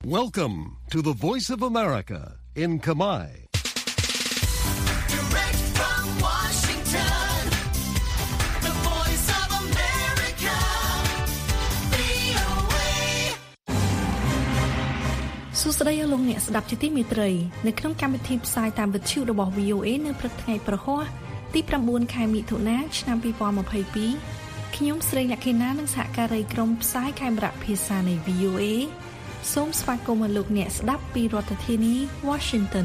Welcome to the Voice of America in Kamai. Direct from Washington, the Voice of America, VOA. សួស្តីលោកអ្នកស្ដាប់ជាទីមេត្រីនៅក្នុងកម្មវិធីផ្សាយតាមវិទ្យុរបស់ VOA នៅព្រឹកថ្ងៃប្រហ័សទី9ខែមិថុនាឆ្នាំ2022ខ្ញុំស្រីលក្ខិណានិងសហការីក្រុមផ្សាយខេមរៈភាសានៃ VOA សូមស្វាគមន៍លោកអ្នកស្ដាប់ពីរដ្ឋធានី Washington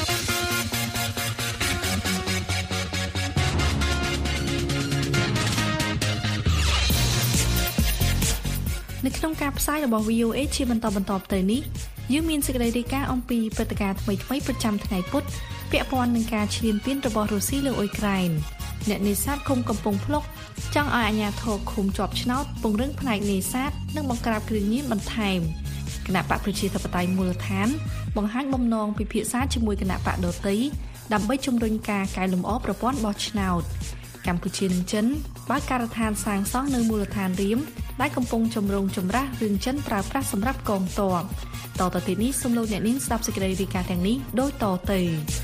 នៅក្នុងការផ្សាយរបស់ VOA ជាបន្តទៅនេះយើងមានសេចក្តីរាយការណ៍អំពីព្រឹត្តិការណ៍ថ្មីៗប្រចាំថ្ងៃពុធពាក់ព័ន្ធនឹងការឈ្លានពានរបស់រុស្ស៊ីលើអ៊ុយក្រែនអ្នកនេសាទឃុំកំពង់ភ្លុកចង់ឲ្យអាជ្ញាធរឃុំជាប់ឆ្នោតពង្រឹងផ្នែកនេសាទនិងបង្ក្រាបគ្រឿងញៀនបន្ថែមគណៈបកប្រជាធិបតេយ្យមូលដ្ឋានបង្ហាញបំណងពិភាក្សាជាមួយគណៈបកដទៃដើម្បីជំរុញការកែលម្អប្រព័ន្ធបោះឆ្នោតកម្ពុជានិងចិនបើកការដ្ឋានសាងសង់នៅមូលដ្ឋានរៀមដែលកំពុងចម្រូងចម្រាសរឿងចិនប្រើប្រាស់សម្រាប់កងទ័ពតទៅទីនេះសូមលោកអ្នកនាងស្ដាប់សេចក្តីរាយការណ៍ទាំងនេះដូចតទៅ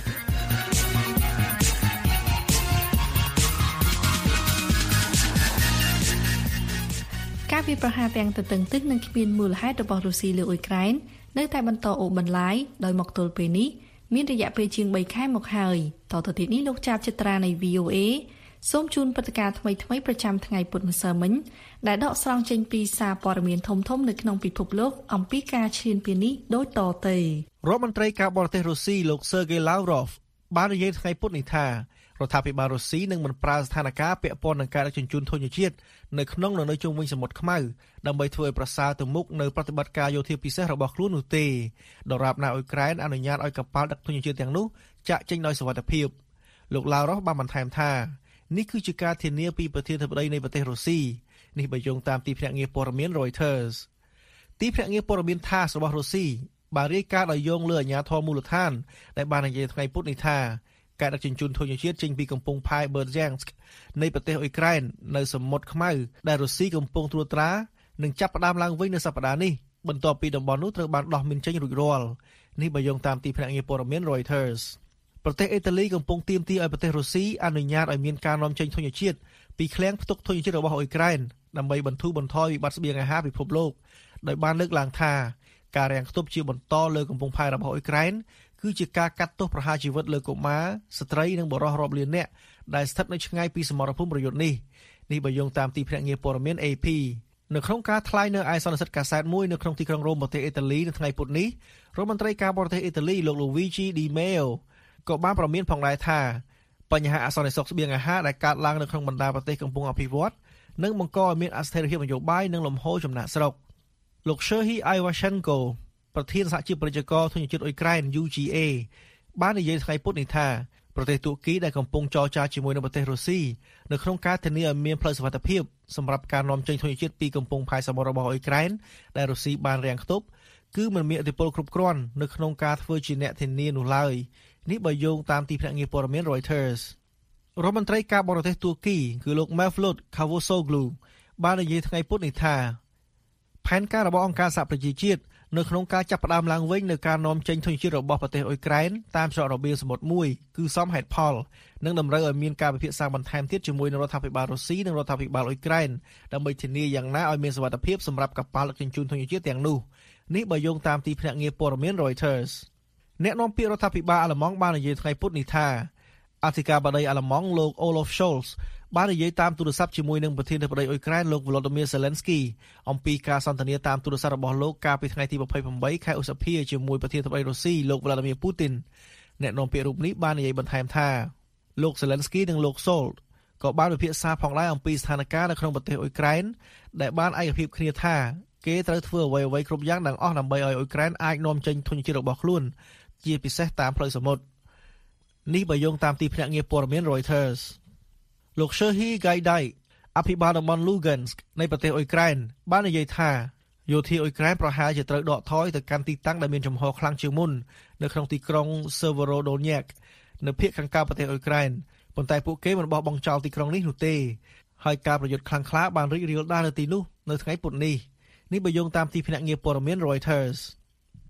ការវាយប្រហារទាំងទទឹងទឹកនិងគ្មានមូលហេតុរបស់រុស្ស៊ីលើអ៊ុយក្រែននៅតែបន្តអូសបន្លាយដោយមកទល់ពេលនេះមានរយៈពេលជាង3ខែមកហើយតទៅទីនេះលោកចាប់ចិត្រានៃ VOA សូមជូនព្រឹត្តិការណ៍ថ្មីៗប្រចាំថ្ងៃពុធម្សិលមិញដែលដកស្រង់ចេញពីសារព័ត៌មានធំៗនៅក្នុងពិភពលោកអំពីការឈ្លានពាននេះដូចតទៅរដ្ឋមន្ត្រីការបរទេសរុស្ស៊ីលោក Sergei Lavrov បាននិយាយថ្ងៃពុធនេះថារដ្ឋាភិបាលរុស្ស៊ីនឹងមិនប្រើស្ថានភាពពាក់ព័ន្ធនឹងការដឹកជញ្ជូនធញ្ញជាតិនៅក្នុងនិងនៅជុំវិញសមុទ្រខ្មៅដើម្បីធ្វើឲ្យប្រសើរទៅមុខនៅប្រតិបត្តិការយោធាពិសេសរបស់ខ្លួននោះទេដរាបណាអ៊ុយក្រែនអនុញ្ញាតឲ្យកប៉ាល់ដឹកធញ្ញជាតិទាំងនោះចាក់ចេញដោយសុវត្ថិភាពលោក Lavrov បានបន្ថែមថានេះគឺជាការធានាពីប្រធានាធិបតីនៃប្រទេសរុស្ស៊ីនេះបើយោងតាមទីភ្នាក់ងារព័ត៌មាន Reuters ទីភ្នាក់ងារព័ត៌មាន TASS របស់រុស្ស៊ីបានរាយការណ៍ដោយយោងលើអាជ្ញាធរមូលដ្ឋានដែលបាននិយាយថ្ងៃពុធនេះថាការដឹកជញ្ជូនធញ្ញជាតិចេញពីកំពង់ផែ Berdyansk នៃប្រទេសអ៊ុយក្រែននៅសមុទ្រខ្មៅដែលរុស្ស៊ីកំពុងត្រួតត្រានឹងចាប់ផ្ដើមឡើងវិញនៅសប្តាហ៍នេះបន្ទាប់ពីតំបន់នោះត្រូវបានដោះមានចេញរួចរាល់នេះបើយោងតាមទីភ្នាក់ងារព័ត៌មាន Reuters ប្រទេសអ៊ីតាលីកំពុងទាមទារឲ្យប្រទេសរុស្ស៊ីអនុញ្ញាតឲ្យមានការនាំចេញធញ្ញជាតិពីឃ្លាំងផ្ទុកធញ្ញជាតិរបស់អ៊ុយក្រែនដើម្បីបន្ធូរបន្ថយវិបត្តិស្បៀងអាហារពិភពលោកដោយបានលើកឡើងថាការរាំងខ្ទប់ជាបន្តលើកំពង់ផែរបស់អ៊ុយក្រែនគឺជាការកាត់ទោសប្រហារជីវិតលើកុមារស្ត្រីនិងបុរសរាប់លាននាក់ដែលស្ថិតនៅឆ្ងាយពីសមរភូមិប្រយុទ្ធនេះបើយោងតាមទីភ្នាក់ងារព័ត៌មាន AP នៅក្នុងការថ្លែងនៅឯសន្និសីទកាសែតមួយនៅក្នុងទីក្រុងរ៉ូមប្រទេសអ៊ីតាលីនៅថ្ងៃពុធនេះរដ្ឋមន្ត្រីការបរទេសអ៊ីតាលីលោក Luigi Di Maio ក៏បានប្រមានផងដែរថាបញ្ហាអសន្តិសុខស្បៀងអាហារដែលកើតឡើងនៅក្នុងបណ្ដាប្រទេសកំពុងអភិវឌ្ឍនឹងបង្កឲ្យមានអស្ថិរភាពនយោបាយនិងលំហូរចំណាកស្រុកលោក Serhiy Ivashenko ប្រធានសហជីពពាណិជ្ជករធញ្ញជាតិអ៊ុយក្រែន UGA បាននិយាយថ្ងៃពុធនេះថាប្រទេសទួរគីដែលកំពុងចរចាជាមួយនឹងប្រទេសរុស្ស៊ីនៅក្នុងការធានាឲ្យមានផ្លូវសុវត្ថិភាពសម្រាប់ការនាំចេញធញ្ញជាតិពីកំពង់ផែសមុទ្ររបស់អ៊ុយក្រែនដែលរុស្ស៊ីបានរាំងខ្ទប់គឺមិនមានឥទ្ធិពលគ្រប់គ្រាន់នៅក្នុងការធ្វើជាអ្នកធានានោះឡើយនេះបើយោងតាមទីភ្នាក់ងារព័ត៌មាន Reuters រដ្ឋមន្ត្រីការបរទេសទួរគីគឺលោក Mevlut Cavusoglu បាននិយាយថ្ងៃពុធនេះថាផែនការរបស់អង្គការសហប្រជាជាតិនៅក្នុងការចាប់ផ្ដើមឡើងវិញនៅការនាំចេញធញ្ញជាតិរបស់ប្រទេសអ៊ុយក្រែនតាមច្រករបៀងសមុទ្រមួយគឺសមហេតុផលនិងតម្រូវឲ្យមានការពិភាក្សាបន្ថែមទៀតជាមួយនឹងរដ្ឋាភិបាលរុស្ស៊ីនិងរដ្ឋាភិបាលអ៊ុយក្រែនដើម្បីធានាយ៉ាងណាឲ្យមានសុវត្ថិភាពសម្រាប់កប៉ាល់ដឹកជញ្ជូនធញ្ញជាតិទាំងនោះនេះបើយោងតាមទីភ្នាក់ងារព័ត៌មាន Reuters អ្នកនាំពាក្យរដ្ឋាភិបាលអាល្លឺម៉ង់បាននិយាយថ្ងៃពុធនេះថាអធិការបតីអាល្លឺម៉ង់លោក Olaf Scholz បាននិយាយតាមទូរស័ព្ទជាមួយនឹងប្រធានាធិបតីអ៊ុយក្រែនលោក Volodymyr Zelensky អំពីការសន្ទនាតាមទូរស័ព្ទរបស់លោកកាលពីថ្ងៃទី28ខែឧសភាជាមួយប្រធានាធិបតីរុស្ស៊ីលោក Vladimir Putin អ្នកនាំពាក្យរូបនេះបាននិយាយបន្ថែមថាលោក Zelensky និងលោក Scholz ក៏បានពិភាក្សាផងដែរអំពីស្ថានភាពនៅក្នុងប្រទេសអ៊ុយក្រែនដែលបានឯកភាពគ្នាថាគេត្រូវធ្វើអ្វីៗគ្រប់យ៉ាងទាំងអស់ដើម្បីឲ្យអ៊ុយក្រែនអាចនាំចេញធញ្ញជាតិរបស់ខ្លួនជាពិសេសតាមផ្លូវសមុទ្រនេះបើយោងតាមទីភ្នាក់ងារព័ត៌មាន Reuters លោក Serhiy Gaidai អភិបាលតំបន់ Lugansk នៃប្រទេសអ៊ុយក្រែនបាននិយាយថាយោធាអ៊ុយក្រែនប្រហែលជាត្រូវដកថយទៅកាន់ទីតាំងដែលមានចំហខ្លាំងជាងមុននៅក្នុងទីក្រុង Severodonetsk នៅភាគខាងកើតប្រទេសអ៊ុយក្រែនប៉ុន្តែពួកគេមិនបោះបង់ចោលទីក្រុងនេះនោះទេហើយការប្រយុទ្ធខ្លាំងក្លាបានរីករាលដាលនៅទីនោះនៅថ្ងៃពុធនេះបើយោងតាមទីភ្នាក់ងារព័ត៌មាន Reuters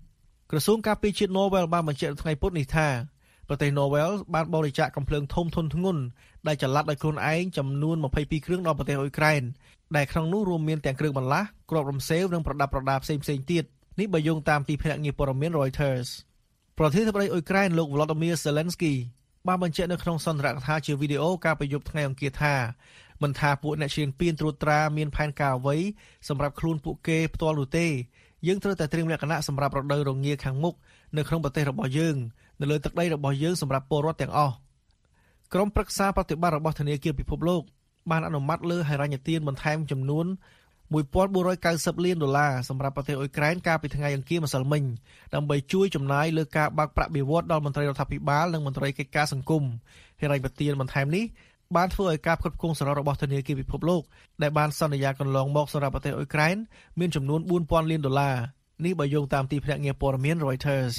ក្រសួងការពារជាតិ Norway បានបញ្ជាក់ថ្ងៃពុធនេះថាប្រទេស Norway បានបរិច្ចាគកាំភ្លើងធំធន់ធ្ងន់ដែលចល័តដោយខ្លួនឯងចំនួន22គ្រឿងដល់ប្រទេសអ៊ុយក្រែនដែលក្នុងនោះរួមមានទាំងគ្រឿងបន្លាស់គ្រាប់រំសេវនិងប្រដាប់ប្រដាផ្សេងៗទៀតនេះបើយោងតាមទីភ្នាក់ងារព័ត៌មាន Reuters ប្រធានាធិបតីអ៊ុយក្រែនលោក Volodymyr Zelensky បានបញ្ជាក់នៅក្នុងសន្ទរកថាជាវីដេអូកាលពីយប់ថ្ងៃអង្គារថាមិនថាពួកអ្នកឈ្លានពានត្រួតត្រាមានផែនការអ្វីសម្រាប់ខ្លួនពួកគេផ្ទាល់នោះទេយើងត្រូវតែត្រៀមលក្ខណៈសម្រាប់រដូវរងាខាងមុខនៅក្នុងប្រទេសរបស់យើងនៅលើទឹកដីរបស់យើងសម្រាប់ពលរដ្ឋទាំងអស់ក្រុមប្រឹក្សាប្រតិបត្តិរបស់ធនាគារពិភពលោកបានអនុម័តលើហិរញ្ញទានបន្ថែមចំនួន$1490 លានសម្រាប់ប្រទេសអ៊ុយក្រែនកាលពីថ្ងៃអង្គារម្សិលមិញដើម្បីជួយចំណាយលើការបើកប្រាក់បៀវត្សដល់មន្ត្រីរដ្ឋាភិបាលនិងមន្ត្រីកិច្ចការសង្គមហិរញ្ញទានបន្ថែមនេះបានធ្វើឲ្យការផ្គត់ផ្គង់សរុបរបស់ធនាគារពិភពលោកដែលបានសន្យាកន្លងមកសម្រាប់ប្រទេសអ៊ុយក្រែនមានចំនួន$4000 លាននេះបើយោងតាមទីភ្នាក់ងារព័ត៌មាន Reuters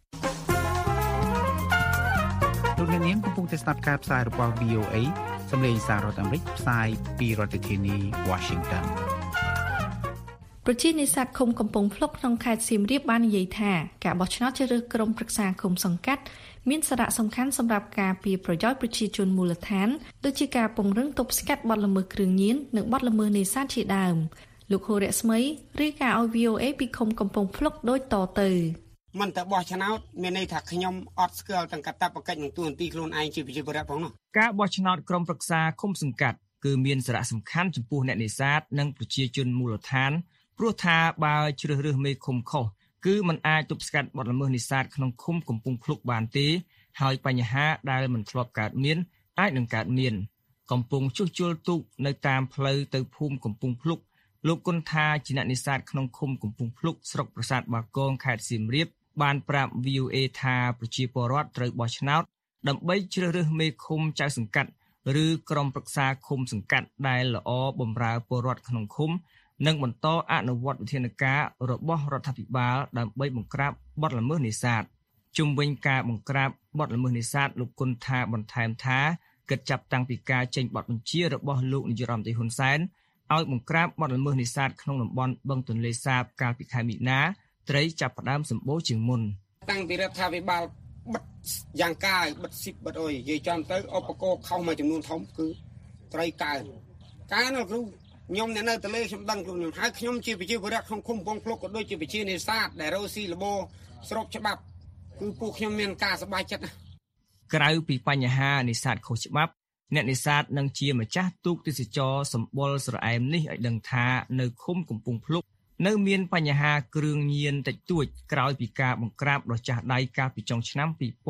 លោកអ្នកនាងកំពុងតែស្ដាប់ការផ្សាយរបស់ VOA សម្លេងសាររដ្ឋអាមេរិកផ្សាយពីរដ្ឋធានី Washington ប្រជានេសាទឃុំកំពង់ភ្លុកក្នុងខេត្តសៀមរាបបាននិយាយថាការបោះឆ្នោតជ្រើសរើសក្រុមប្រឹក្សាឃុំសង្កាត់មានសារៈសំខាន់សម្រាប់ការពារប្រយោជន៍ប្រជាជនមូលដ្ឋានដូចជាការពង្រឹងទប់ស្កាត់បទល្មើសគ្រឿងញៀននិងបទល្មើសនេសាទជាដើមលោកហូរៈស្មីរាយការណ៍ឲ្យ VOA ពីឃុំកំពង់ភ្លុកដូចតទៅមិនតែបោះឆ្នោតមានន័យថាខ្ញុំអត់ស្គាល់ទាំងកាតព្វកិច្ចនឹងទួនាទីខ្លួនឯងជាប្រជាពលរដ្ឋផងនោះការបោះឆ្នោតក្រុមប្រឹក្សាឃុំសង្កាត់គឺមានសារៈសំខាន់ចំពោះអ្នកនេសាទនិងប្រជាជនមូលដ្ឋានព្រោះថាបើជ្រើសរើសមេឃុំខុសគឺมันអាចទប់ស្កាត់បទល្មើសនេសាទក្នុងឃុំកំពង់ភ្លុកបានទេហើយបញ្ហាដែលមិនធ្លាប់កើតមានអាចនឹងកើតមានកំពុងជួសជុលទូកនៅតាមផ្លូវទៅភូមិកំពង់ភ្លុកលោកគុណថាជាអ្នកនេសាទក្នុងឃុំកំពង់ភ្លុកស្រុកប្រាសាទបាគងខេត្តសៀមរាបបានប្រាប់ VOA ថាប្រជាពលរដ្ឋត្រូវបោះឆ្នោតដើម្បីជ្រើសរើសមេឃុំចៅសង្កាត់ឬក្រុមប្រឹក្សាឃុំសង្កាត់ដែលល្អបម្រើពលរដ្ឋក្នុងឃុំនិងបន្តអនុវត្តវិធានការរបស់រដ្ឋាភិបាលដើម្បីបង្ក្រាបបទល្មើសនេសាទជុំវិញការបង្ក្រាបបទល្មើសនេសាទលោកគុណថាបន្ថែមថាគិតចាប់តាំងពីការចេញបទបញ្ជារបស់លោកនាយរដ្ឋមន្ត្រីហ៊ុនសែនឲ្យបង្ក្រាបបទល្មើសនេសាទក្នុងតំបន់បឹងទន្លេសាបកាលពីខែមិនិនាត្រីចាប់ផ្ដើមសម្បូរជាងមុនតាំងពីរដ្ឋាភិបាលបិទយ៉ាងកាយបិទស៊ីបបិទអុយនិយាយចំទៅឧបករណ៍ខុសមួយចំនួនធំគឺត្រីកើនលោកគ្រូខ្ញុំអ្នកនៅទលេខ្ញុំដឹងខ្លួនខ្ញុំហើយខ្ញុំជាប្រជាពលរដ្ឋក្នុងឃុំកំពង់ភ្លុកក៏ដូចជាប្រជានេសាទដែលរស់ស៊ីលបោស្របច្បាប់គឺពួកខ្ញុំមានការសប្បាយចិត្តណាស់ក្រៅពីបញ្ហានេសាទខុសច្បាប់អ្នកនេសាទនិងជាម្ចាស់ទូកទេសចរសម្បុរស្រែមនេះឲ្យដឹងថានៅឃុំកំពង់ភ្លុកនៅមានបញ្ហាគ្រឿងញៀនតិចតួចក្រោយពីការបង្ក្រាបដ៏ចាស់ដៃកាលពីចុងឆ្នាំ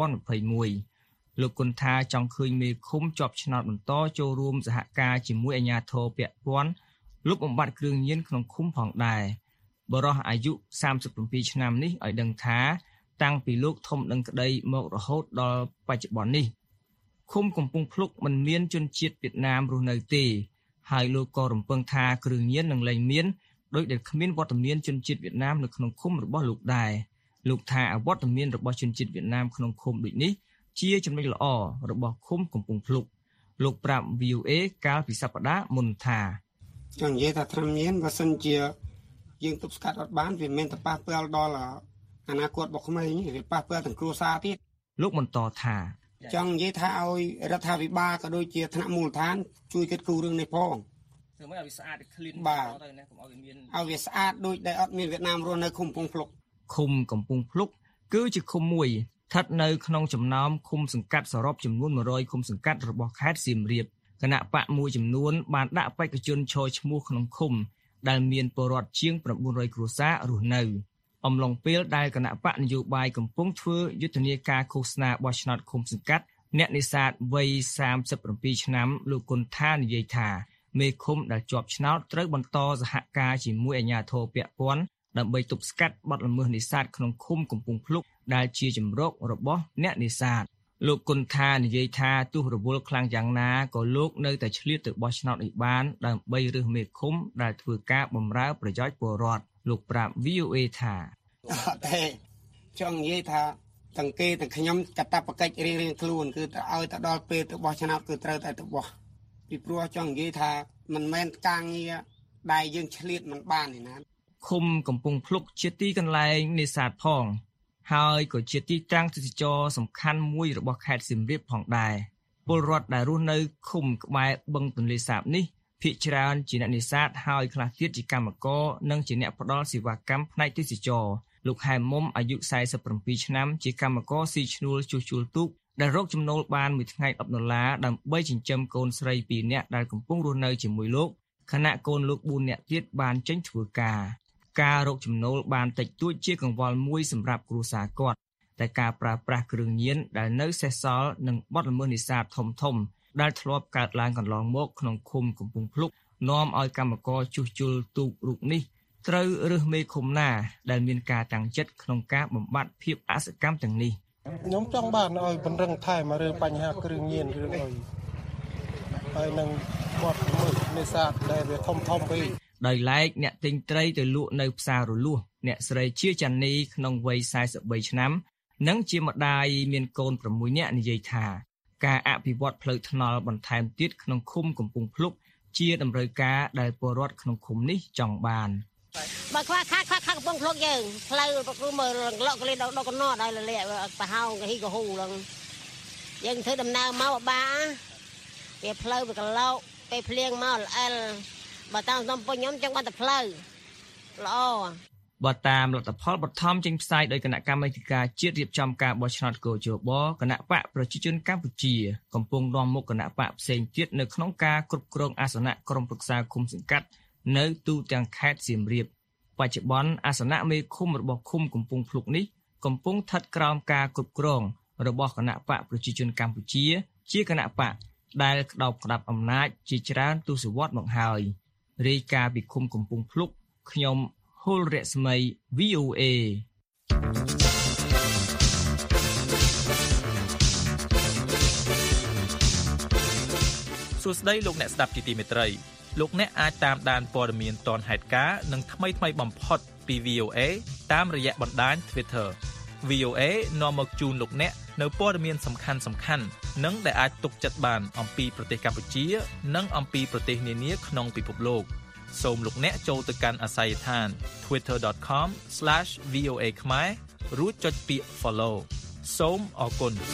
2021លោកគុណថាចង់ឃើញមេឃុំជាប់ឆ្នោតបន្តចូលរួមសហការជាមួយអាជ្ញាធរពាក់ព័ន្ធលុបបំបាត់គ្រឿងញៀនក្នុងឃុំផងដែរបរិះអាយុ37ឆ្នាំនេះឲ្យដឹងថាតាំងពីលោកធំដឹងក្តីមករហូតដល់បច្ចុប្បន្ននេះឃុំកំពង់ភ្លុកមិនមានជនជាតិវៀតណាមរស់នៅទេហើយលោកក៏រំពឹងថាគ្រឿងញៀននឹងលែងមានដោយដែលគ្មានវត្តមានជនជាតិវៀតណាមនៅក្នុងឃុំរបស់លោកដែរលោកថាវត្តមានរបស់ជនជាតិវៀតណាមក្នុងឃុំដូចនេះជាចំណុចល្អរបស់ឃុំកំពង់ភ្លុកលោកប្រាប់ VOA កាលពីសប្តាហ៍មុនថាចង់និយាយថាត្រាំញៀនបើសិនជាយើងទប់ស្កាត់អត់បានវាមិនទៅប៉ះពាល់ដល់អនាគតរបស់ក្មេងវាប៉ះពាល់ទាំងគ្រួសារទៀតលោកបន្តថាចង់និយាយថាឲ្យរដ្ឋាភិបាលក៏ដូចជាថ្នាក់មូលដ្ឋានជួយគិតគូររឿងនេះផងធ្វើម៉េចឲ្យវាស្អាតclean ទៅណាកុំឲ្យមានឲ្យវាស្អាតដូចដែលអត់មានវៀតណាមរស់នៅឃុំកំពង់ភ្លុកឃុំកំពង់ភ្លុកគឺជាឃុំមួយស្ថិតនៅក្នុងចំណោមឃុំសង្កាត់សរុបចំនួន100ឃុំសង្កាត់របស់ខេត្តសៀមរាបគណៈបកមួយចំនួនបានដាក់បេក្ខជនឈរឈ្មោះក្នុងឃុំដែលមានពលរដ្ឋជាង900គ្រួសាររស់នៅអំឡុងពេលដែលគណៈបកនយោបាយកំពុងធ្វើយុទ្ធនាការឃោសនាបោះឆ្នោតឃុំសង្កាត់អ្នកនេសាទវ័យ37ឆ្នាំលោកគុណថានិយាយថាមេឃុំដែលជាប់ឆ្នោតត្រូវបន្តសហការជាមួយអាជ្ញាធរពាក់ព័ន្ធដើម្បីទប់ស្កាត់បទល្មើសនេសាទក្នុងឃុំកំពង់ភ្លុកដែលជាជំរករបស់អ្នកនេសាទលោកគុណថានិយាយថាទោះរវល់ខ្លាំងយ៉ាងណាក៏លោកនៅតែឆ្លៀតទៅបោះឆ្នោតនេះបានដើម្បីរើសមេឃុំដែលធ្វើការបម្រើប្រយោជន៍ពលរដ្ឋលោកប្រាប់ VOA ថាអត់ទេចង់និយាយថាទាំងគេទាំងខ្ញុំកាតព្វកិច្ចរៀងៗខ្លួនគឺទៅឲ្យទៅដល់ពេលទៅបោះឆ្នោតគឺត្រូវតែទៅបោះពីព្រោះចង់និយាយថាមិនមែនការងារដែលយើងឆ្លៀតមិនបានទេណាឃុំកំពង់ភ្លុកជាទីកន្លែងនេសាទផងហើយក៏ជាទីតាំងទេសចរសំខាន់មួយរបស់ខេត្តសៀមរាបផងដែរពលរដ្ឋដែលរស់នៅឃុំក្បែរបឹងទន្លេសាបនេះភាគច្រើនជាអ្នកនេសាទហើយខ្លះទៀតជាកម្មករនិងជាអ្នកផ្ដល់សេវាកម្មផ្នែកទេសចរលោកហែមមុំអាយុ47ឆ្នាំជាកម្មករស៊ីឈ្នួលជួសជុលទូកដែលរកចំណូលបានមួយថ្ងៃ$10ដើម្បីចិញ្ចឹមកូនស្រី2នាក់ដែលកំពុងរស់នៅជាមួយលោកខណៈកូនលោក4នាក់ទៀតបានចេញធ្វើការរកចំណូលបានតិចតួចជាកង្វល់មួយសម្រាប់គ្រួសារគាត់តែការប្រើប្រាស់គ្រឿងញៀនដែលនៅសេសសល់និងបទល្មើសនេសាទធំដែលធ្លាប់កើតឡើងកន្លងមកក្នុងឃុំកំពង់ភ្លុកនាំឲ្យកម្មករជួសជុលទូករូបនេះត្រូវរើសមេឃុំណាដែលមានការតាំងចិត្តក្នុងការបំបត្តិភាពអសកម្មទាំងនេះខ្ញុំចង់បានឲ្យពង្រឹងថែមរឿងបញ្ហាគ្រឿងញៀនរឿងអីហើយនឹងបទល្មើសនេសាទដែលវាធំពេកដោយឡែកអ្នកទិញត្រីទៅលក់នៅផ្សាររលួសអ្នកស្រីជាចាន់នីក្នុងវ័យ43ឆ្នាំនិងជាម្ដាយមានកូន6នាក់និយាយថាការអភិវឌ្ឍផ្លូវថ្នល់បន្ថែមទៀតក្នុងឃុំកំពង់ភ្លុកជាតម្រូវការដែលពលរដ្ឋក្នុងឃុំនេះចង់បានបើខ្វះខាតកំពង់ភ្លុកយើងផ្លូវគឺមើលឡកលេដកកណោះដល់លាក់ប្រហោងកហ៊ីកហ៊ូឡើងយើងធ្វើដំណើរមកបាវាផ្លូវវាកឡោពេលភ្លៀងមកល្អិលបើតាមសំពុញខ្ញុំចឹងបាត់តែផ្លូវល្អបើតាមលទ្ធផលបឋមចេញផ្សាយដោយគណៈកម្មាធិការជាតិរៀបចំការបោះឆ្នោតកោជបគណៈបកប្រជាជនកម្ពុជាកំពុងនាំមុខគណៈបកផ្សេងទៀតនៅក្នុងការគ្រប់គ្រងអាសនៈក្រុមប្រឹក្សាឃុំសង្កាត់នៅទូទាំងខេត្តសៀមរាបបច្ចុប្បន្នអាសនៈមេឃុំរបស់ឃុំកំពង់ភ្លុកនេះកំពុងស្ថិតក្រោមការគ្រប់គ្រងរបស់គណៈបកប្រជាជនកម្ពុជាជាគណៈបកដែលក្តោបក្តាប់អំណាចជាច្រើនទសវត្សរ៍មកហើយរាយការណ៍ពីឃុំកំពង់ភ្លុកខ្ញុំហុលរស្មី VOA សួស្តីលោកអ្នកស្ដាប់ជាទីមេត្រីលោកអ្នកអាចតាមដានព័ត៌មានទាន់ហេតុការណ៍និងថ្មីបំផុតពី VOA តាមរយៈបណ្ដាញ Twitter VOA នាំមកជូនលោកអ្នកនៅព័ត៌មានសំខាន់និងដែលអាចទុកចិត្តបានអំពីប្រទេសកម្ពុជានិងអំពីប្រទេសនានាក្នុងពិភពលោកសូមលោកអ្នកចូលទៅកាន់អាសយដ្ឋាន twitter.com/voa ខ្មែររួចចុចពាក្យ follow សូមអរគុណ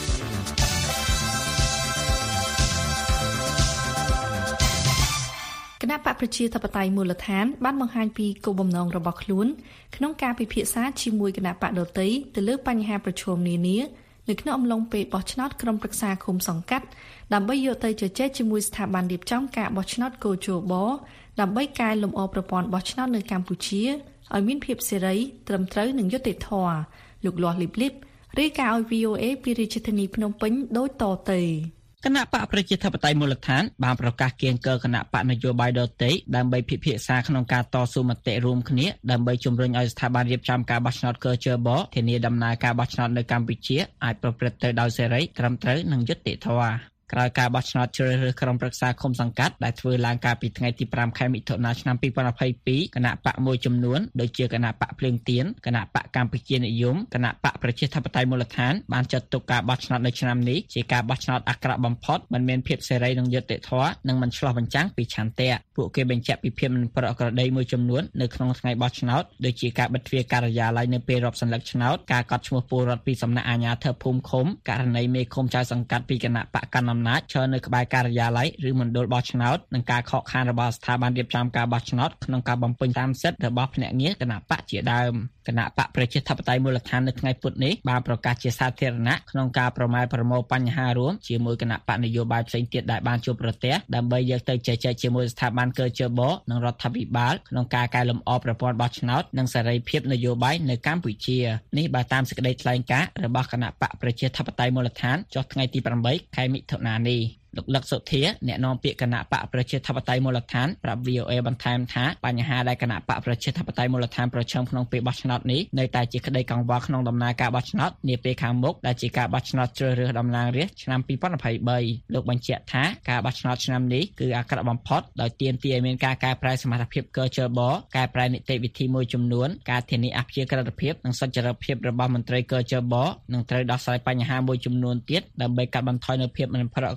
គណៈបកប្រជាធិបតេយ្យមូលដ្ឋានបានបង្ហាញពីគោលបំណងរបស់ខ្លួនក្នុងការពិភាក្សាជាមួយគណៈបកដទៃទៅលើបញ្ហាប្រឈមនានានៅក្នុងអំឡុងពេលបោះឆ្នោតក្រុមប្រឹក្សាឃុំសង្កាត់ដើម្បីយកទៅជជែកជាមួយស្ថាប័នរៀបចំការបោះឆ្នោតកោជបដើម្បីកែលម្អប្រព័ន្ធបោះឆ្នោតនៅកម្ពុជាឲ្យមានភាពសេរីត្រឹមត្រូវនិងយុត្តិធម៌លោកលាស់លីបលីបរាយការណ៍ឲ្យ VOA ពីរាជធានីភ្នំពេញដូចតទៅគណៈបកប្រជាធិបតេយ្យមូលដ្ឋានបានប្រកាសគៀងគរគណៈបកនយោបាយដទៃដើម្បីពិភាក្សាក្នុងការតស៊ូមតិរួមគ្នាដើម្បីជំរុញឲ្យស្ថាប័នរៀបចំការបោះឆ្នោតកោជបធានាដំណើរការបោះឆ្នោតនៅកម្ពុជាអាចប្រព្រឹត្តទៅដោយសេរីត្រឹមត្រូវនិងយុត្តិធម៌ក្រោយការបោះឆ្នោតជ្រើសរើសក្រុមប្រឹក្សាឃុំសង្កាត់ដែលធ្វើឡើងកាលពីថ្ងៃទី5ខែមិថុនាឆ្នាំ2022គណៈបកមួយចំនួនដូចជាគណៈបកភ្លើងទៀនគណៈបកកម្ពុជានិយមគណៈបកប្រជាធិបតេយ្យមូលដ្ឋានបានចាត់ទុកការបោះឆ្នោតនៅឆ្នាំនេះជាការបោះឆ្នោតអាក្រក់បំផុតមិនមានភាពសេរីនិងយុត្តិធម៌និងមិនឆ្លុះបញ្ចាំងពីឆន្ទៈពួកគេបញ្ជាក់ពីភាពមិនប្រក្រតីមួយចំនួននៅក្នុងថ្ងៃបោះឆ្នោតដូចជាការបិទទ្វារការិយាល័យនៅពេលរាប់សន្លឹកឆ្នោតការកត់ឈ្មោះពលរដ្ឋពីសំណាក់អាជ្ញាធរភូមិឃុំករណីមេឃុំចៅសង្កាត់ពីគណៈបកកណ្ដាលអំណាចឈរនៅក្បែរការិយាល័យឬមណ្ឌលបោះឆ្នោតនិងការខកខានរបស់ស្ថាប័នរៀបចំការបោះឆ្នោតក្នុងការបំពេញតាមសិទ្ធិរបស់ភ្នាក់ងារគណៈបកជាដើមគណៈបកប្រជាធិបតេយ្យមូលដ្ឋាននៅថ្ងៃពុធនេះបានប្រកាសជាសាធារណៈក្នុងការប្រម៉ែប្រមូលបញ្ហារួមជាមួយគណៈបកនយោបាយផ្សេងទៀតដែលបានជួបប្រទះដើម្បីយកទៅជជែកជាមួយស្ថាប័នកោជបនិងរដ្ឋាភិបាលក្នុងការកែលម្អប្រព័ន្ធបោះឆ្នោតនិងសេរីភាពនយោបាយនៅកម្ពុជានេះបើតាមសេចក្តីថ្លែងការណ៍របស់គណៈបកប្រជាធិបតេយ្យមូលដ្ឋានចុះថ្ងៃទី8ខែមិថុនានេះលោកលឹកសុធាអ្នកនាំពាក្យគណៈបកប្រជាធិបតេយ្យមូលដ្ឋានប្រាប់ VOA បន្ថែមថាបញ្ហាដែលគណៈបកប្រជាធិបតេយ្យមូលដ្ឋានប្រឈមក្នុងពេលបោះឆ្នោតនេះនៅតែជាក្តីកង្វល់ក្នុងដំណើរការបោះឆ្នោតនាពេលខាងមុខដែលជាការបោះឆ្នោតជ្រើសរើសតំណាងរាស្ត្រឆ្នាំ2023លោកបញ្ជាក់ថាការបោះឆ្នោតឆ្នាំនេះគឺអាក្រក់បំផុតដោយទាមទារឲ្យមានការកែប្រែសមត្ថភាពកោជបកែប្រែនីតិវិធីមួយចំនួនការធានាអព្យាក្រឹតភាពនិងសុចរិតភាពរបស់មន្ត្រីកោជបនិងត្រូវដោះស្រាយបញ្ហាមួយចំនួនទៀតដើម្បីកាត់បន្ថយនូវភាពមិនប្រក្រតី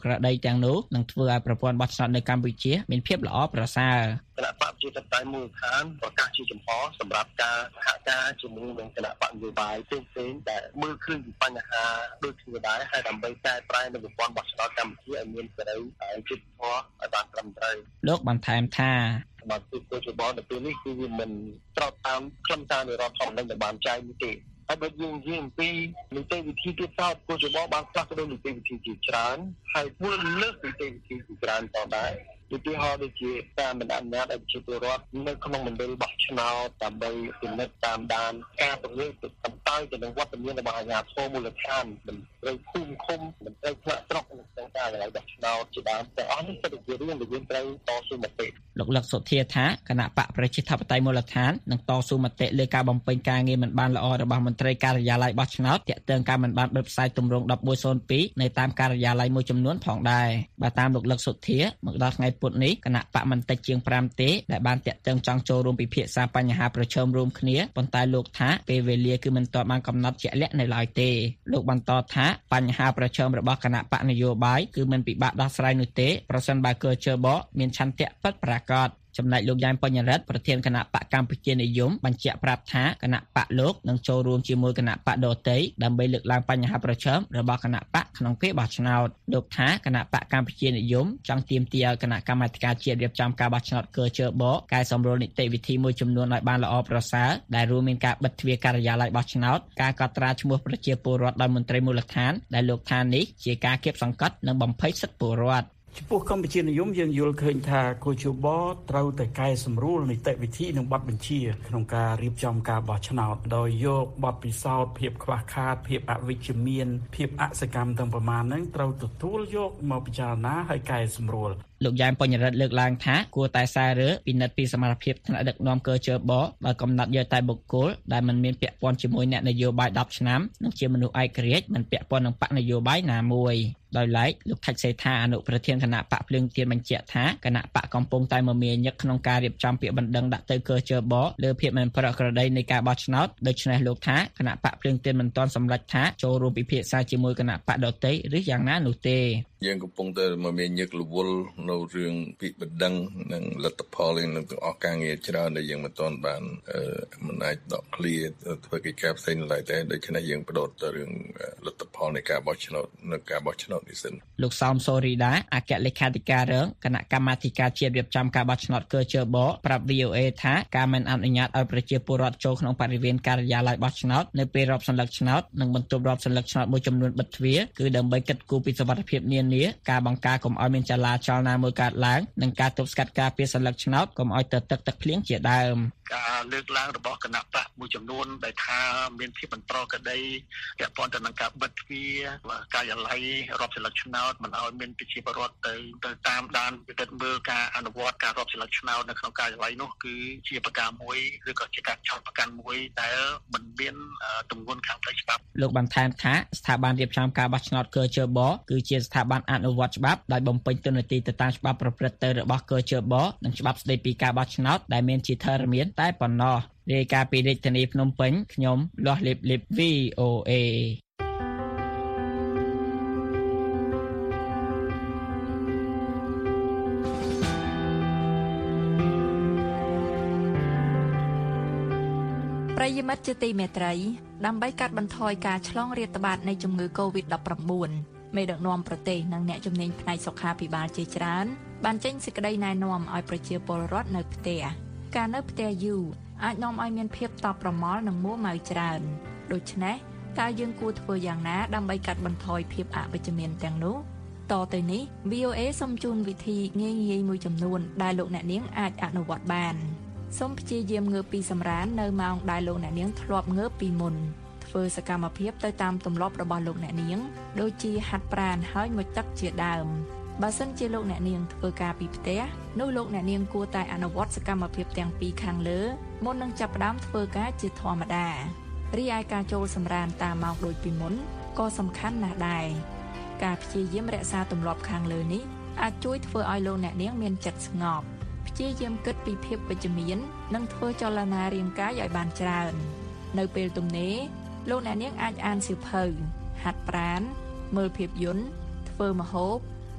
ទាំងនោះនឹងធ្វើឲ្យប្រព័ន្ធបោះឆ្នោតនៅកម្ពុជាមានភាពល្អប្រសើរគណៈបកប្រជាធិបតេយ្យមូលដ្ឋានប្រកាសជាចំហសម្រាប់ការសហការជាមួយនឹងគណៈបកនយោបាយផ្សេងៗដែលមើលឃើញពីបញ្ហាដូចគ្នាដែរហើយដើម្បីកែប្រែនៅប្រព័ន្ធបោះឆ្នោតកម្ពុជាឲ្យមានសេរីហើយយុត្តិធម៌ឲ្យបានត្រឹមត្រូវលោកបន្ថែមថាបាទគឺគោលចំហនៅពេលនេះគឺវាមិនត្រូវតាមខ្លឹមសារនៃរដ្ឋធម្មនុញ្ញដែលបានចែងនេះទេហើយបើយើងនិយាយអំពីនីតិវិធីទៀតសោតគោលចំហបានផ្លាស់ប្ដូរនីតិវិធីជាច្រើនហើយធ្វើលើកនីតិវិធីជាច្រើនផងដែរឧទាហរណ៍ដូចជាការមិនអនុញ្ញាតឲ្យប្រជាពលរដ្ឋនៅក្នុងមណ្ឌលបោះឆ្នោតដើម្បីពិនិត្យតាមដានការពង្រឹងបន្តទៅនឹងវត្តមានរបស់អាជ្ញាធរមូលដ្ឋានមិនត្រូវភូមិឃុំមិនត្រូវផ្លាក់ស្រុកក្នុងការកន្លែងបោះឆ្នោតជាដើមទាំងអស់នេះគឺជារឿងដែលយើងត្រូវតស៊ូមតិលោកលឹកសុធាថាគណៈបកប្រជាធិបតេយ្យមូលដ្ឋាននឹងតស៊ូមតិលើការបំពេញការងារមិនបានល្អរបស់មន្ត្រីការិយាល័យបោះឆ្នោតទាក់ទងការមិនបានបិទផ្សាយទម្រង់1102នៅតាមការិយាល័យមួយចំនួនផងដែរបើតាមលោកលឹកសុធាមកដល់ថ្ងៃពុធនេះគណៈបកមិនតិចជាង5ទេដែលបានតាក់ទងចង់ចូលរួមពិភាក្សាបញ្ហាប្រឈមរួមគ្នាប៉ុន្តែលោកថាពេលវេលាគឺមិនទាន់បានកំណត់ជាក់លាក់នៅឡើយទេលោកបន្តថាបញ្ហាប្រឈមរបស់គណៈបកនយោបាយគឺមិនពិបាកដោះស្រាយនោះទេប្រសិនបើគជបមានឆន្ទៈពិតប្រាកដចំណែកលោកយ៉ែមបញ្ញរិទ្ធប្រធានគណៈបកកម្ពុជានិយមបញ្ជាក់ប្រាប់ថាគណៈបកលោកនឹងចូលរួមជាមួយគណៈបកដទៃដើម្បីលើកឡើងបញ្ហាប្រឈមរបស់គណៈបកក្នុងពេលបោះឆ្នោតលោកថាគណៈបកកម្ពុជានិយមចង់ទាមទារឲ្យគណៈកម្មាធិការជាតិរៀបចំការបោះឆ្នោតកជបកែសម្រួលនីតិវិធីមួយចំនួនឲ្យបានល្អប្រសើរដែលរួមមានការបិទទ្វារការិយាល័យបោះឆ្នោតការកត់ត្រាឈ្មោះប្រជាពលរដ្ឋដោយមន្ត្រីមូលដ្ឋានដែលលោកថានេះជាការគៀបសង្កត់និងបំភ័យសិទ្ធិពលរដ្ឋចំពោះកម្ពុជានិយមយើងយល់ឃើញថាគូជបត្រូវតែកែសម្រួលនីតិវិធីនិងបទបញ្ជាក្នុងការរៀបចំការបោះឆ្នោតដោយយកបទពិសោធន៍ភាពខ្វះខាតភាពអវិជ្ជមានភាពអសកម្មទាំងប្រមាណហ្នឹងត្រូវទទួលយកមកពិចារណាហើយកែសម្រួលលោកយ៉ែមបញ្ញរិទ្ធលើកឡើងថាគួរតែសាររើពិនិត្យពីសមត្ថភាពថ្នាក់ដឹកនាំកជបដោយកំណត់យកតែបុគ្គលដែលមិនមានពាក់ព័ន្ធជាមួយអ្នកនយោបាយ10ឆ្នាំនិងជាមនុស្សឯករាជ្យមិនពាក់ព័ន្ធនឹងបកនយោបាយណាមួយដោយឡែកលោកថាច់សេដ្ឋាអនុប្រធានគណៈបកភ្លើងទៀនបញ្ជាក់ថាគណៈបកកំពុងតែមមាញឹកក្នុងការរៀបចំពាក្យបណ្ដឹងដាក់ទៅកជបលើភាពមិនប្រក្រតីនៃការបោះឆ្នោតដូច្នេះលោកថាគណៈបកភ្លើងទៀនមិនទាន់សម្រេចថាចូលរួមពិភាក្សាជាមួយគណៈបកដទៃឬយ៉ាងណានោះទេយើងកំពុងតែមមាញឹករវល់នៅរឿងពាក្យបណ្ដឹងនិងលទ្ធផលនឹងទាំងអស់ការងារច្រើនដែលយើងមិនទាន់បានមិនអាចដកឃ្លាធ្វើកិច្ចការផ្សេងឡើយទេដូច្នេះយើងបដោតទៅរឿងលទ្ធផលនៃការបោះឆ្នោតនៅការបោះឆ្នោតនេះសិនលោកសោមសូរីដាអគ្គលេខាធិការរងគណៈកម្មាធិការជាតិរៀបចំការបោះឆ្នោតកជបប្រាប់ VOA ថាការមិនអនុញ្ញាតឲ្យប្រជាពលរដ្ឋចូលក្នុងបរិវេណការិយាល័យបោះឆ្នោតនៅពេលរាប់សន្លឹកឆ្នោតនិងបន្ទប់រាប់សន្លឹកឆ្នោតមួយចំនួនបិទទ្វារគឺដើម្បីកិត្តគូពីសុវត្ថិភាពនានាការបង្ការកុំឲ្យមានចលាចលណាមួយកើតឡើងនិងការទប់ស្កាត់ការពារសន្លឹកឆ្នោតកុំឲ្យទៅទឹកភ្លៀងជាដើមការលើកឡើងរបស់គណៈបកមួយចំនួនដែលថាមានភាពមិនប្រក្រតីពាក់ព័ន្ធទៅនឹងការបិទទ្វារការិយាល័យរាប់សន្លឹកឆ្នោតមិនឲ្យមានប្រជាពលរដ្ឋទៅតាមដានពិនិត្យមើលការអនុវត្តការរាប់សន្លឹកឆ្នោតនៅក្នុងការិយាល័យនោះគឺជាប្រការមួយឬក៏ជាការចោទប្រកាន់មួយដែលមិនមានទម្ងន់ខាងផ្លូវច្បាប់លោកបន្ថែមថាស្ថាប័នរៀបចំការបោះឆ្នោតកជបគឺជាស្ថាប័នអនុវត្តច្បាប់ដោយបំពេញតួនាទីទៅតាមច្បាប់ប្រព្រឹត្តទៅរបស់កជបនិងច្បាប់ស្តីពីការបោះឆ្នោតដែលមានជាធរមានតែប៉ុណ្ណោះរាយការណ៍ពីរាជធានីភ្នំពេញខ្ញុំលាស់លីប VOA ប្រិយមិត្តជាទីមេត្រីដើម្បីកាត់បន្ថយការឆ្លងរាតត្បាតនៃជំងឺ Covid-19 មេដឹកនាំប្រទេសនិងអ្នកជំនាញផ្នែកសុខាភិបាលជាច្រើនបានចេញសេចក្តីណែនាំឲ្យប្រជាពលរដ្ឋនៅផ្ទះការនៅផ្ទះយូរអាចនាំឲ្យមានភាពតប់ប្រមល់និងមួម៉ៅច្រើនដូច្នេះតើយើងគួរធ្វើយ៉ាងណាដើម្បីកាត់បន្ថយភាពអវិជ្ជមានទាំងនោះតទៅនេះ VOA សូមជូនវិធីងាយៗមួយចំនួនដែលលោកអ្នកនាងអាចអនុវត្តបានសូមព្យាយាមងើបពីសម្រាននៅម៉ោងដែលលោកអ្នកនាងធ្លាប់ងើបពីមុនធ្វើសកម្មភាពទៅតាមទម្លាប់របស់លោកអ្នកនាងដូចជាហាត់ប្រាណហើយមុជទឹកជាដើមបើសិនជាលោកអ្នកនាងធ្វើការពីផ្ទះនោះលោកអ្នកនាងគួរតែអនុវត្តសកម្មភាពទាំងពីរខាងលើមុននឹងចាប់ផ្ដើមធ្វើការជាធម្មតារីឯការចូលសម្រានតាមម៉ោងដូចពីមុនក៏សំខាន់ណាស់ដែរការព្យាយាមរក្សាទម្លាប់ខាងលើនេះអាចជួយធ្វើឲ្យលោកអ្នកនាងមានចិត្តស្ងប់ព្យាយាមគិតពីភាពវិជ្ជមាននិងធ្វើចលនារាងកាយឲ្យបានច្រើននៅពេលទំនេរលោកអ្នកនាងអាចអានសៀវភៅហាត់ប្រាណមើលភាពយន្តធ្វើម្ហូប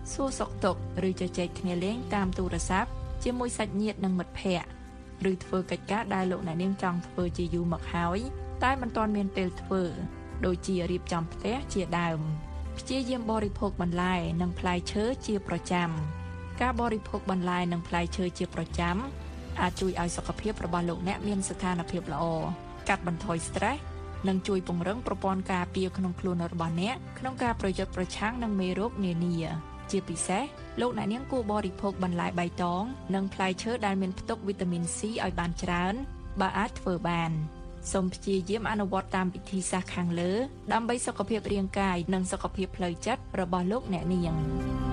សួរសុខទុក្ខឬជជែកគ្នាលេងតាមទូរស័ព្ទជាមួយសាច់ញាតិនិងមិត្តភ័ក្តិឬធ្វើកិច្ចការដែលលោកអ្នកនាងចង់ធ្វើជាយូរមកហើយតែមិនទាន់មានពេលធ្វើដូចជារៀបចំផ្ទះជាដើមព្យាយាមបរិភោគបន្លែនិងផ្លែឈើជាប្រចាំការបរិភោគបន្លែនិងផ្លែឈើជាប្រចាំអាចជួយឲ្យសុខភាពរបស់លោកអ្នកមានស្ថានភាពល្អកាត់បន្ថយ stress និងជួយពង្រឹងប្រព័ន្ធការពារក្នុងខ្លួនរបស់អ្នកក្នុងការប្រយុទ្ធប្រឆាំងនឹងមេរោគនានាជាពិសេសលោកអ្នកនាងគួរបរិភោគបន្លែបៃតងនិងផ្លែឈើដែលមានផ្ទុកវីតាមីន C ឲ្យបានច្រើនបើអាចធ្វើបានសូមព្យាយាមអនុវត្តតាមវិធីសាស្ត្រខាងលើដើម្បីសុខភាពរាងកាយនិងសុខភាពផ្លូវចិត្តរបស់លោកអ្នកនាង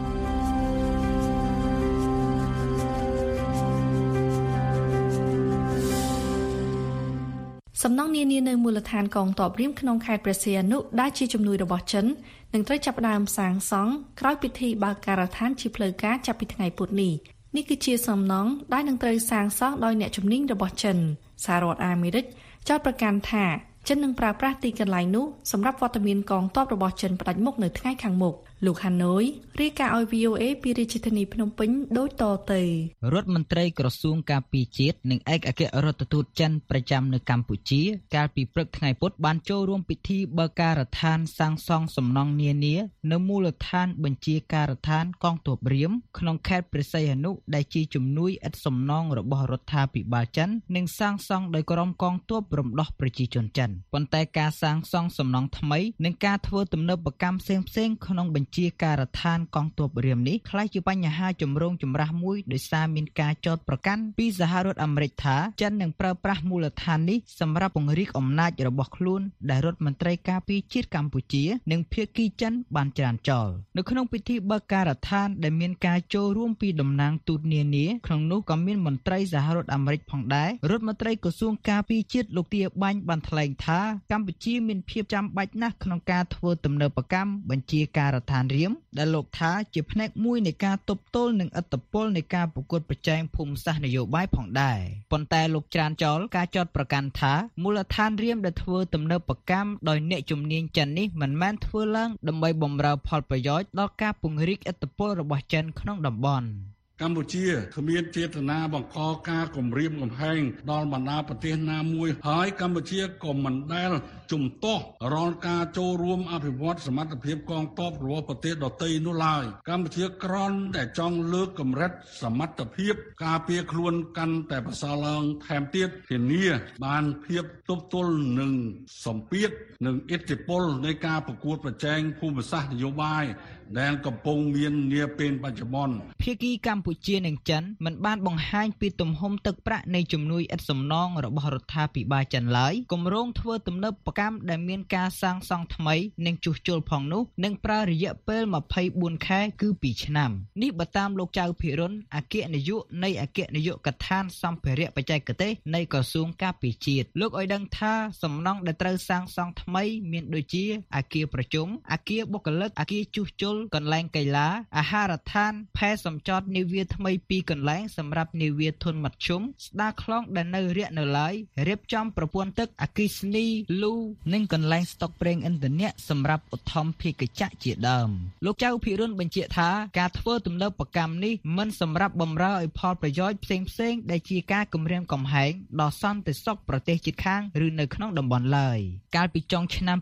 សំណង់នានានៅមូលដ្ឋានកងទ័ពរៀមក្នុងខេត្តព្រះសីហនុដែលជាជំនួយរបស់ចិននឹងត្រូវចាប់ផ្ដើមសាងសង់ក្រោយពិធីបើកការដ្ឋានជាផ្លូវការចាប់ពីថ្ងៃពុធនេះគឺជាសំណង់ដែលនឹងត្រូវសាងសង់ដោយអ្នកជំនាញរបស់ចិនសហរដ្ឋអាមេរិកចោទប្រកាន់ថាចិននឹងប្រើប្រាស់ទីកន្លែងនោះសម្រាប់វត្តមានកងទ័ពរបស់ចិនផ្ដាច់មុខនៅថ្ងៃខាងមុខលោកហាណូយរាយការណ៍ឲ្យ VOA ពីរាជធានីភ្នំពេញដូចតទៅរដ្ឋមន្ត្រីក្រសួងការពារជាតិនិងឯកអគ្គរដ្ឋទូតចិនប្រចាំនៅកម្ពុជាកាលពីព្រឹកថ្ងៃពុធបានចូលរួមពិធីបើកការដ្ឋានសាងសង់សំណង់នានានៅមូលដ្ឋានបញ្ជាការដ្ឋានកងទ័ពរៀមក្នុងខេត្តព្រះសីហនុដែលជាជំនួយឥតសំណងរបស់រដ្ឋាភិបាលចិននិងសាងសង់ដោយក្រុមកងទ័ពរំដោះប្រជាជនចិនប៉ុន្តែការសាងសង់សំណង់ថ្មីនិងការធ្វើទំនើបកម្មផ្សេងៗក្នុងជាការដ្ឋានកងទ័ពរៀមនេះខ្ល้ายជាបញ្ហាចម្រូងចម្រាសមួយដោយសារមានការចោទប្រកាន់ពីសហរដ្ឋអាមេរិកថាចិននឹងប្រើប្រាស់មូលដ្ឋាននេះសម្រាប់ពង្រីកអំណាចរបស់ខ្លួនដែលរដ្ឋមន្ត្រីការពារជាតិកម្ពុជានិងភាគីចិនបានច្រានចោលនៅក្នុងពិធីបើកការដ្ឋានដែលមានការចូលរួមពីតំណាងទូតនានាក្នុងនោះក៏មានមន្ត្រីសហរដ្ឋអាមេរិកផងដែររដ្ឋមន្ត្រីក្រសួងការពារជាតិលោកទាបាញ់បានថ្លែងថាកម្ពុជាមានភាពចាំបាច់ណាស់ក្នុងការធ្វើទំនើបកម្មបញ្ជាការដ្ឋានរៀមដែលលោកថាជាផ្នែកមួយនៃការទប់ទល់នឹងឥទ្ធិពលនៃការប្រកួតប្រជែងភូមិសាស្ត្រនយោបាយផងដែរប៉ុន្តែលោកច្រានចោលការចោទប្រកាន់ថាមូលដ្ឋានរៀមដែលធ្វើទំនើបកម្មដោយអ្នកជំនាញចិននេះមិនមែនធ្វើឡើងដើម្បីបម្រើផលប្រយោជន៍ដល់ការពង្រីកឥទ្ធិពលរបស់ចិនក្នុងតំបន់កម្ពុជាគ្មានចេតនាបង្កការគំរាមកំហែងដល់បណ្ដាប្រទេសណាមួយហើយកម្ពុជាក៏មិនដែលជំទាស់រាល់ការចូលរួមអភិវឌ្ឍសមត្ថភាពកងទ័ពរបស់ប្រទេសដទៃនោះឡើយកម្ពុជាគ្រាន់តែចង់លើកកម្រិតសមត្ថភាពការពារខ្លួនកាន់តែប្រសើរឡើងថែមទៀតធានាបានភាពទប់ទល់នឹងសម្ពាធនិងឥទ្ធិពលនៃការប្រកួតប្រជែងភូមិសាស្ត្រនយោបាយដែលកំពុងមាននាពេលបច្ចុប្បន្នភាគីកម្ពុជានិងចិនមិនបានបង្ហាញពីទំហំទឹកប្រាក់នៃជំនួយឥតសំណងរបស់រដ្ឋាភិបាលចិនឡើយគម្រោងធ្វើទំនើបកម្មដែលមានការសាងសង់ថ្មីនិងជួសជុលផងនោះនឹងប្រើរយៈពេល24ខែគឺ2ឆ្នាំនេះបើតាមលោកចៅភិរុនអគ្គនាយកនៃអគ្គនាយកដ្ឋានសម្ភារៈបច្ចេកទេសនៃក្រសួងការពារជាតិលោកឲ្យដឹងថាសំណង់ដែលត្រូវសាងសង់ថ្មីមានដូចជាអគារប្រជុំអគារបុគ្គលិកអគារជួសជុលកន្លែងកីឡាអាហារដ្ឋានផែសម្ចតនាវាថ្មី2កន្លែងសម្រាប់នាវាធុនមធ្យមស្ដារខ្លងដែលនៅរាក់នៅឡើយរៀបចំប្រព័ន្ធទឹកអគ្គិសនីលូនិងកន្លែងស្តុកប្រេងឥន្ធនៈសម្រាប់ឧទ្ធម្ភាគចក្រជាដើមលោកចៅភិរុនបញ្ជាក់ថាការធ្វើទំនើបកម្មនេះមិនសម្រាប់បម្រើឲ្យផលប្រយោជន៍ផ្សេងៗដែលជាការគំរាមកំហែងដល់សន្តិសុខប្រទេសជិតខាងឬនៅក្នុងតំបន់ឡើយកាលពីចុងឆ្នាំ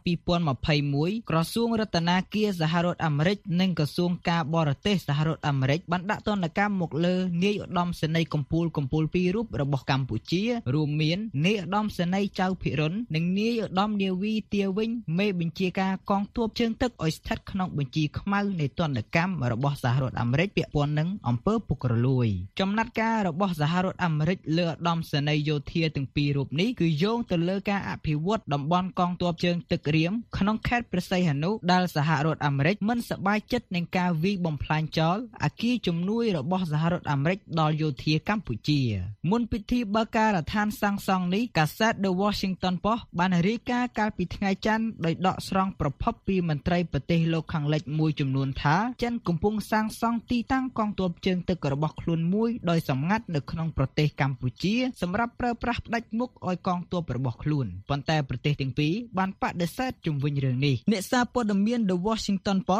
2021ក្រសួងរដ្ឋាភិបាលសហរដ្ឋអាមេរិកនិងក្រសួងការបរទេសសហរដ្ឋអាមេរិកបានដាក់ទណ្ឌកម្មមកលើនាយឧត្តមសេនីយ៍កំពូលពីររូបរបស់កម្ពុជារួមមាននាយឧត្តមសេនីយ៍ចៅភិរុននិងនាយឧត្តមនាវីទាវិញមេបញ្ជាការកងទ័ពជើងទឹកឲ្យស្ថិតក្នុងបញ្ជីខ្មៅនៃទណ្ឌកម្មរបស់សហរដ្ឋអាមេរិកពាក់ព័ន្ធនឹងអំពើពុករលួយចំណាត់ការរបស់សហរដ្ឋអាមេរិកលើឧត្តមសេនីយ៍យោធាទាំងពីររូបនេះគឺយោងទៅលើការអភិវឌ្ឍតំបន់កងទ័ពជើងទឹករៀមក្នុងខេត្តព្រះសីហនុដែលសហរដ្ឋអាមេរិកមិនសប្បាយចិត្តនឹងការវាយបំផ្លាញចោលអគារជំនួយរបស់សហរដ្ឋអាមេរិកដល់យោធាកម្ពុជាមុនពិធីបើកការដ្ឋានសាងសង់នេះកាសែត The Washington Post បានរាយការណ៍កាលពីថ្ងៃច័ន្ទដោយដកស្រង់ប្រភពពីមន្ត្រីប្រទេសលោកខាងលិចមួយចំនួនថាចិនកំពុងសាងសង់ទីតាំងកងទ័ពជើងទឹករបស់ខ្លួនមួយដោយសម្ងាត់នៅក្នុងប្រទេសកម្ពុជាសម្រាប់ប្រើប្រាស់ផ្ដាច់មុខឲ្យកងទ័ពរបស់ខ្លួនប៉ុន្តែប្រទេសទាំងពីរបានបដិសេធជំវិញរឿងនេះអ្នកសារព័ត៌មាន The Washington Post បានដ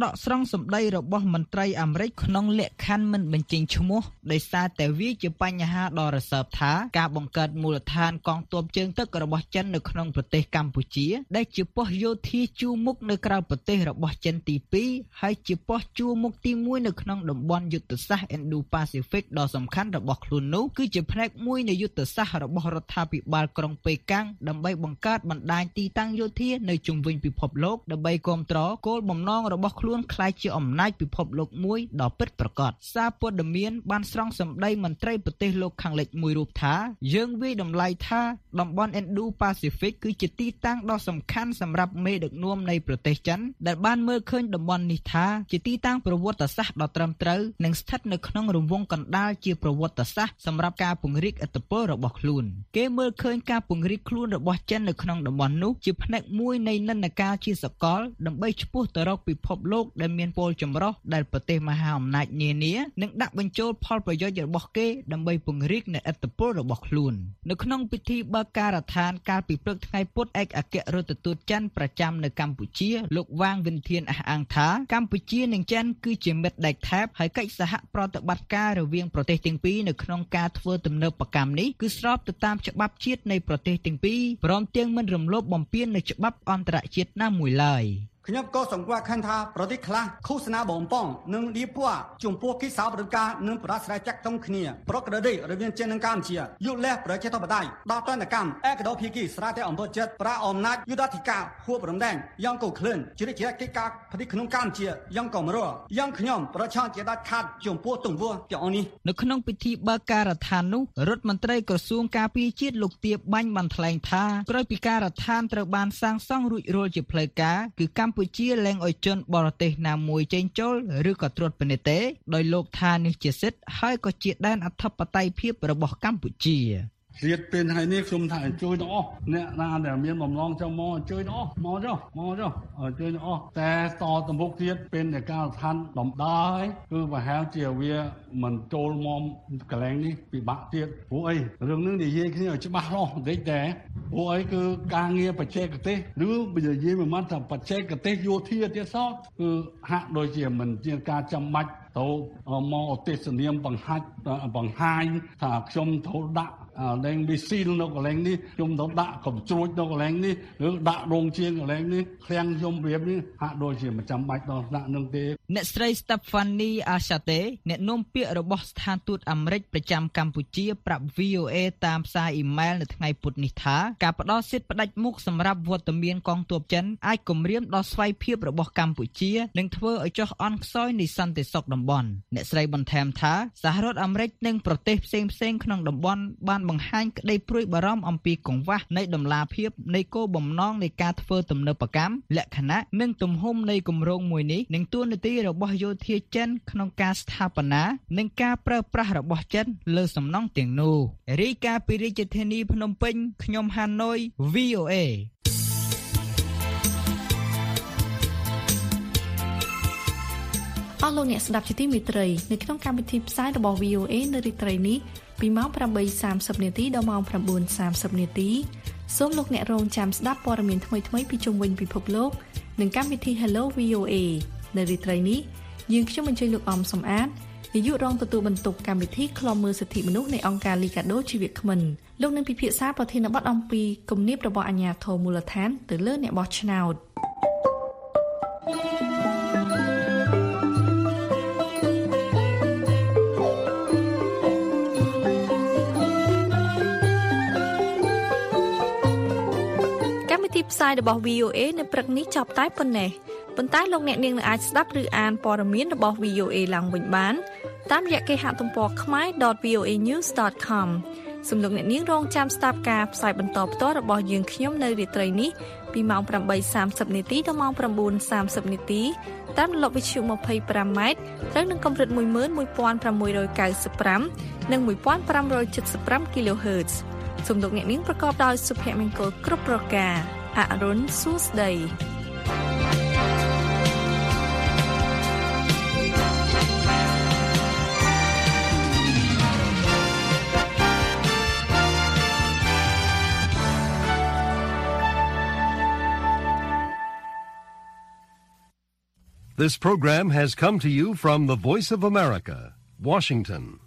កស្រង់សម្ដីរបស់មន្ត្រីអាមេរិកក្នុងលក្ខខណ្ឌមិនបញ្ចេញឈ្មោះដោយសារតែវាជាបញ្ហាដ៏រសើបថាការបង្កើតមូលដ្ឋានកងទ័ពជើងទឹករបស់ចិននៅក្នុងប្រទេសកម្ពុជាដែលជាប៉ុស្តិ៍យោធាជួរមុខនៅក្រៅប្រទេសរបស់ចិនទី2ហើយជាប៉ុស្តិ៍ជួរមុខទី1នៅក្នុងតំបន់យុទ្ធសាស្ត្រ Indo-Pacific ដ៏សំខាន់របស់ខ្លួននោះគឺជាផ្នែកមួយនៃយុទ្ធសាស្ត្ររបស់រដ្ឋាភិបាលក្រុងប៉េកាំងដើម្បីបង្កើតបណ្ដាញទីតាំងយោធានៅជុំវិញពិភពលោកដើម្បីគាំទ្រគោលបំណងរបស់ខ្លួនក្លាយជាអំណាចពិភពលោកមួយដ៏ពិតប្រាកដសារព័ត៌មានបានស្រង់សម្ដីមន្ត្រីប្រទេសលោកខាងលិចមួយរូបថាយើងវាយតម្លៃថាតំបន់ Indo-Pacific គឺជាទីតាំងដ៏សំខាន់សម្រាប់មេដឹកនាំនៃប្រទេសចិនដែលបានមើលឃើញតំបន់នេះថាជាទីតាំងប្រវត្តិសាស្ត្រដ៏ត្រឹមត្រូវនិងស្ថិតនៅក្នុងរង្វង់កណ្ដាលជាប្រវត្តិសាស្ត្រសម្រាប់ការពង្រីកឥទ្ធិពលរបស់ខ្លួនគេមើលឃើញការពង្រីកខ្លួនរបស់ចិននៅក្នុងតំបន់នោះជាផ្នែកមួយនៃនិន្នាការជាសកលដើម្បីឆ្ពោះទៅរកពិភពលោកដែលមានពលចម្រុះដែលប្រទេសមហាអំណាចនានានឹងដាក់បញ្ចូលផលប្រយោជន៍របស់គេដើម្បីពង្រីកនូវឥទ្ធិពលរបស់ខ្លួននៅក្នុងពិធីបើកការដ្ឋានកាលពីព្រឹកថ្ងៃពុធឯកអគ្គរដ្ឋទូតចិនប្រចាំនៅកម្ពុជាលោកវាងវិនធានអះអាងថាកម្ពុជានិងចិនគឺជាមិត្តដៃថែបហើយកិច្ចសហប្រតិបត្តិការរវាងប្រទេសទាំងពីរនៅក្នុងការធ្វើទំនើបកម្មនេះគឺស្របទៅតាមច្បាប់ជាតិនៃប្រទេសទាំងពីរព្រមទាំងមិនរំលោភបំពាននូវច្បាប់អន្តរជាតិណាមួយឡើយខ្ញុំក៏សង្កត់ឃើញថាប្រទេសខ្លះឃោសនាបំពងនិងឌីពួរចំពោះកិច្ចសហប្រតិការនិងប្រាស្រ័យចាក់តុងគ្នាប្រក្រតីរវាងចិននិងកម្ពុជាយុលេះប្រជាធិបតេយ្យដល់តនកម្មឯកដោភាគីស្រាតែអំពើចិត្តប្រាអំណាចយុទ្ធធិការហួបរំដែងយ៉ាងកុក្លឿនជ្រិះជ្រែកកិច្ចការប្រទេសក្នុងកម្ពុជាយ៉ាងកំរយ៉ាងខ្ញុំប្រជាជាដាច់ខាតចំពោះទង្វើទាំងអស់នេះនៅក្នុងពិធីបើកការដ្ឋាននោះរដ្ឋមន្ត្រីក្រសួងការពារជាតិលោកទៀបបាញ់បានថ្លែងថាក្រោយពីការដ្ឋានត្រូវបានសាងសង់រួចរាល់ជាផ្លូវការគឺកម្ពុជាលែងឲ្យជនបរទេសណាមួយចេញចូលឬក៏ត្រួតពិនិត្យទេដោយលោកថានេះជាសិទ្ធិហើយក៏ជាដែនអធិបតេយ្យភាពរបស់កម្ពុជាទៀតពេលថ្ងៃនេះខ្ញុំថាអញ្ជើញទាំងអស់អ្នកណាដែលមានបំណងចង់មកអញ្ជើញទាំងអស់មកចុះអញ្ជើញទាំងអស់តែតទៅមុខទៀតពេលនៃការដ្ឋានដំដើរគឺប្រហែលជាវាមិនចូលមកកន្លែងនេះពិបាកទៀតព្រោះអីរឿងនេះនិយាយគ្នាឲ្យច្បាស់លាស់បន្តិចតែព្រោះអីគឺការងារបច្ចេកទេសឬនិយាយមួយម៉ាត់ថាបច្ចេកទេសយោធាទៀតសោះគឺហាក់ដូចជាមិនជាការចាំបាច់ទៅមកទេសនាមបង្ហាញថាខ្ញុំត្រូវដាក់លែងមីស៊ីលនៅកន្លែងនេះខ្ញុំទៅដាក់កំជ្រួចនៅកន្លែងនេះឬដាក់រោងជាងកន្លែងនេះឃ្លាំងខ្ញុំរៀបនេះហាក់ដូចជាមិនចាំបាច់ដល់ដាក់នឹងទេអ្នកស្រី Stephanie Ashate អ្នកនាំពាក្យរបស់ស្ថានទូតអាមេរិកប្រចាំកម្ពុជាប្រាប់ VOA តាមសារអ៊ីមែលនៅថ្ងៃពុធនេះថាការផ្ដល់សិទ្ធិផ្ដាច់មុខសម្រាប់វត្តមានកងទ័ពចិនអាចគំរាមដល់ស្វ័យភាពរបស់កម្ពុជានិងធ្វើឲ្យចុះអន់ខ្សោយនៃសន្តិសុខតំបន់អ្នកស្រីបន្ថែមថាសហរដ្ឋអាមេរិកនិងប្រទេសផ្សេងៗក្នុងតំបន់បានបង្ហាញក្តីព្រួយបារម្ភអំពីកង្វះនៃតម្លាភាពនៃគោលបំណងនៃការធ្វើទំនើបកម្មលក្ខណៈនិងទំហំនៃគម្រោងមួយនេះនិងទួនាទីរបស់យោធាចិនក្នុងការស្ថាបនានិងការប្រើប្រាស់របស់ចិនលើសំណង់ទាំងនោះរាយការណ៍ពីរាជធានីភ្នំពេញខ្ញុំហាណូយ VOA អស់លោកអ្នកស្ដាប់ជាទីមេត្រីនៅក្នុងកម្មវិធីផ្សាយរបស់ VOA នៅរាត្រីនេះពីម៉ោង 8:30 នាទីដល់ម៉ោង 9:30 នាទីសូមលោកអ្នករងចាំស្ដាប់ព័ត៌មានថ្មីៗពីជុំវិញពិភពលោកនិងកម្មវិធី Hello VOA នៅរាត្រីនេះយើងខ្ញុំអញ្ជើញលោកអំសំអាតនាយករងទទួលបន្ទុកកម្មវិធីឃ្លាំមើលសិទ្ធិមនុស្សនៃអង្គការ Liga do ជីវៈក្មិនលោកនឹងពិភាក្សាប្រធានបទអំពីគំនាបរបស់អាជ្ញាធរមូលដ្ឋានទៅលើអ្នកបោះឆ្នោតផ្សាយរបស់ VOA នៅព្រឹកនេះចប់តែប៉ុណ្ណេះប៉ុន្តែលោកអ្នកនាងនឹងអាចស្ដាប់ឬអានព័ត៌មានរបស់ VOA ឡើងវិញបានតាមរយៈគេហទំព័រ khmer.voanews.com សូមលោកអ្នកនាងរងចាំស្ដាប់ការផ្សាយបន្តផ្ទាល់របស់យើងខ្ញុំនៅរាត្រីនេះពីម៉ោង 8:30 នាទីដល់ម៉ោង 9:30 នាទីតាមរលកវិទ្យុ 25M ត្រូវនឹងកម្រិត 11695 និង 1575 kHz សូមលោកអ្នកនាងប្រកបដោយសុភមង្គលគ្រប់ប្រការអរុនសួស្ដី This program has come to you from the Voice of America, Washington.